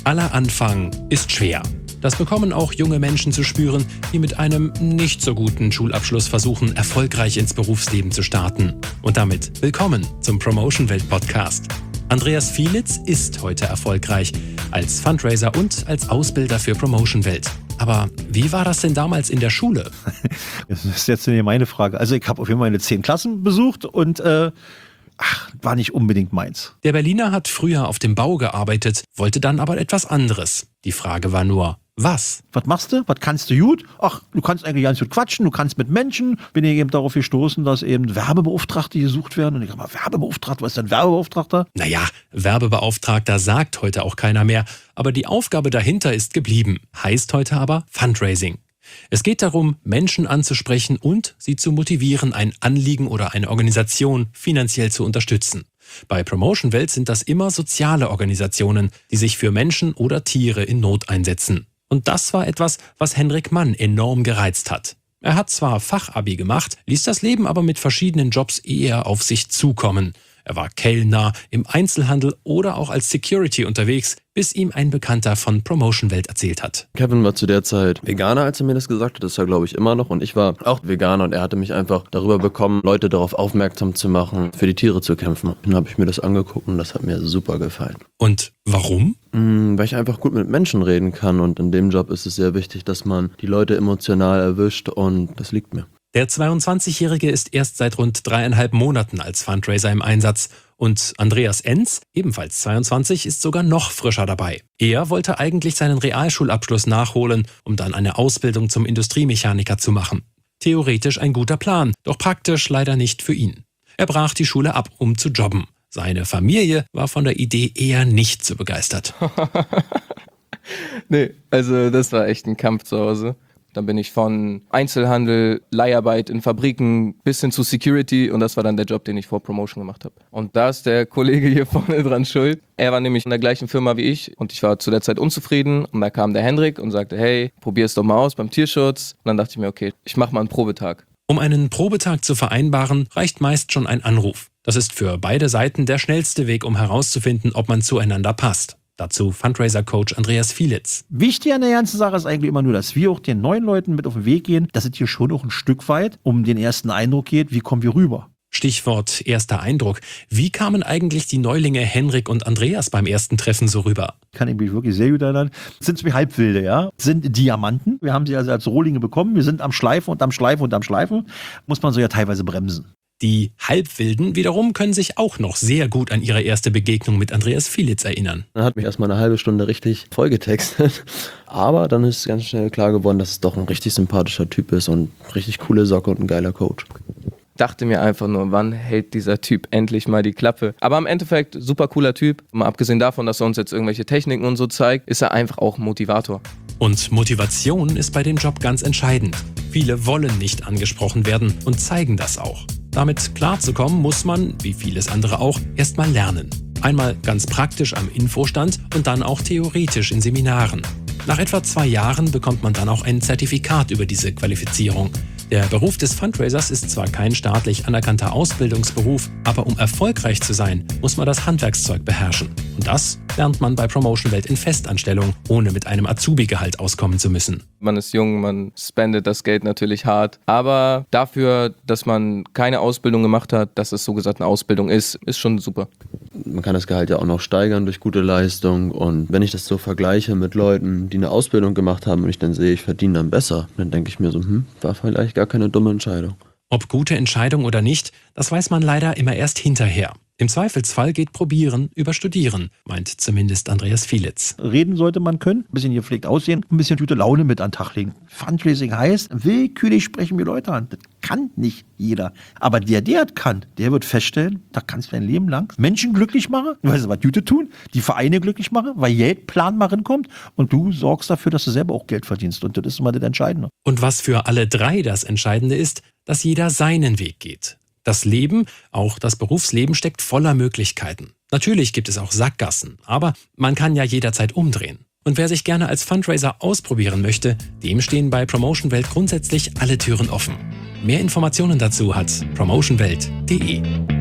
Aller Anfang ist schwer. Das bekommen auch junge Menschen zu spüren, die mit einem nicht so guten Schulabschluss versuchen, erfolgreich ins Berufsleben zu starten. Und damit willkommen zum Promotion Welt Podcast. Andreas Fielitz ist heute erfolgreich als Fundraiser und als Ausbilder für Promotion Welt. Aber wie war das denn damals in der Schule? Das ist jetzt meine Frage. Also ich habe auf jeden Fall meine 10 Klassen besucht und war nicht unbedingt meins. Der Berliner hat früher auf dem Bau gearbeitet, wollte dann aber etwas anderes. Die Frage war nur, was? Was machst du? Was kannst du gut? Ach, du kannst eigentlich ganz gut quatschen, du kannst mit Menschen. Bin ich eben darauf gestoßen, dass eben Werbebeauftragte gesucht werden. Und ich habe mal, Werbebeauftragter, was ist denn Werbebeauftragter? Naja, Werbebeauftragter sagt heute auch keiner mehr, aber die Aufgabe dahinter ist geblieben. Heißt heute aber Fundraising. Es geht darum, Menschen anzusprechen und sie zu motivieren, ein Anliegen oder eine Organisation finanziell zu unterstützen. Bei Promotion Welt sind das immer soziale Organisationen, die sich für Menschen oder Tiere in Not einsetzen. Und das war etwas, was Henrik Mann enorm gereizt hat. Er hat zwar Fachabi gemacht, ließ das Leben aber mit verschiedenen Jobs eher auf sich zukommen. Er war Kellner, im Einzelhandel oder auch als Security unterwegs, bis ihm ein Bekannter von Promotion Welt erzählt hat. Kevin war zu der Zeit Veganer, als er mir das gesagt hat. Das ist er, glaube ich, immer noch. Und ich war auch Veganer und er hatte mich einfach darüber bekommen, Leute darauf aufmerksam zu machen, für die Tiere zu kämpfen. Dann habe ich mir das angeguckt und das hat mir super gefallen. Und warum? Weil ich einfach gut mit Menschen reden kann und in dem Job ist es sehr wichtig, dass man die Leute emotional erwischt und das liegt mir. Der 22-Jährige ist erst seit rund 3,5 Monaten als Fundraiser im Einsatz und Andreas Enz, ebenfalls 22, ist sogar noch frischer dabei. Er wollte eigentlich seinen Realschulabschluss nachholen, um dann eine Ausbildung zum Industriemechaniker zu machen. Theoretisch ein guter Plan, doch praktisch leider nicht für ihn. Er brach die Schule ab, um zu jobben. Seine Familie war von der Idee eher nicht so begeistert. Nee, also das war echt ein Kampf zu Hause. Dann bin ich von Einzelhandel, Leiharbeit in Fabriken bis hin zu Security und das war dann der Job, den ich vor Promotion gemacht habe. Und da ist der Kollege hier vorne dran schuld. Er war nämlich in der gleichen Firma wie ich und ich war zu der Zeit unzufrieden und da kam der Hendrik und sagte, hey, probier es doch mal aus beim Tierschutz. Und dann dachte ich mir, okay, ich mache mal einen Probetag. Um einen Probetag zu vereinbaren, reicht meist schon ein Anruf. Das ist für beide Seiten der schnellste Weg, um herauszufinden, ob man zueinander passt. Dazu Fundraiser-Coach Andreas Fielitz. Wichtig an der ganzen Sache ist eigentlich immer nur, dass wir auch den neuen Leuten mit auf den Weg gehen, dass es hier schon auch ein Stück weit um den ersten Eindruck geht, wie kommen wir rüber. Stichwort erster Eindruck. Wie kamen eigentlich die Neulinge Henrik und Andreas beim ersten Treffen so rüber? Kann ich mich wirklich sehr gut erinnern. Sind zwei Halbwilde, ja. Sind Diamanten. Wir haben sie also als Rohlinge bekommen. Wir sind am Schleifen und am Schleifen und am Schleifen. Muss man so ja teilweise bremsen. Die Halbwilden wiederum können sich auch noch sehr gut an ihre erste Begegnung mit Andreas Fielitz erinnern. Er hat mich erstmal eine halbe Stunde richtig vollgetextet, aber dann ist ganz schnell klar geworden, dass es doch ein richtig sympathischer Typ ist und richtig coole Socke und ein geiler Coach. Dachte mir einfach nur, wann hält dieser Typ endlich mal die Klappe? Aber im Endeffekt, super cooler Typ. Mal abgesehen davon, dass er uns jetzt irgendwelche Techniken und so zeigt, ist er einfach auch ein Motivator. Und Motivation ist bei dem Job ganz entscheidend. Viele wollen nicht angesprochen werden und zeigen das auch. Damit klarzukommen, muss man, wie vieles andere auch, erstmal lernen. Einmal ganz praktisch am Infostand und dann auch theoretisch in Seminaren. Nach etwa 2 Jahren bekommt man dann auch ein Zertifikat über diese Qualifizierung. Der Beruf des Fundraisers ist zwar kein staatlich anerkannter Ausbildungsberuf, aber um erfolgreich zu sein, muss man das Handwerkszeug beherrschen. Und das lernt man bei Promotion Welt in Festanstellung, ohne mit einem Azubi-Gehalt auskommen zu müssen. Man ist jung, man spendet das Geld natürlich hart, aber dafür, dass man keine Ausbildung gemacht hat, dass es so gesagt eine Ausbildung ist schon super. Man kann das Gehalt ja auch noch steigern durch gute Leistung und wenn ich das so vergleiche mit Leuten, die eine Ausbildung gemacht haben und ich dann sehe, ich verdiene dann besser, dann denke ich mir so, war vielleicht gar keine dumme Entscheidung. Ob gute Entscheidung oder nicht, das weiß man leider immer erst hinterher. Im Zweifelsfall geht Probieren über Studieren, meint zumindest Andreas Fielitz. Reden sollte man können, ein bisschen gepflegt aussehen, ein bisschen gute Laune mit an den Tag legen. Fundraising heißt, willkürlich sprechen wir Leute an. Das kann nicht jeder. Aber der das kann, der wird feststellen, da kannst du dein Leben lang Menschen glücklich machen, weil sie was Gutes tun, die Vereine glücklich machen, weil Geld planbar kommt und du sorgst dafür, dass du selber auch Geld verdienst. Und das ist immer das Entscheidende. Und was für alle drei das Entscheidende ist, dass jeder seinen Weg geht. Das Leben, auch das Berufsleben, steckt voller Möglichkeiten. Natürlich gibt es auch Sackgassen, aber man kann ja jederzeit umdrehen. Und wer sich gerne als Fundraiser ausprobieren möchte, dem stehen bei Promotion Welt grundsätzlich alle Türen offen. Mehr Informationen dazu hat promotionwelt.de.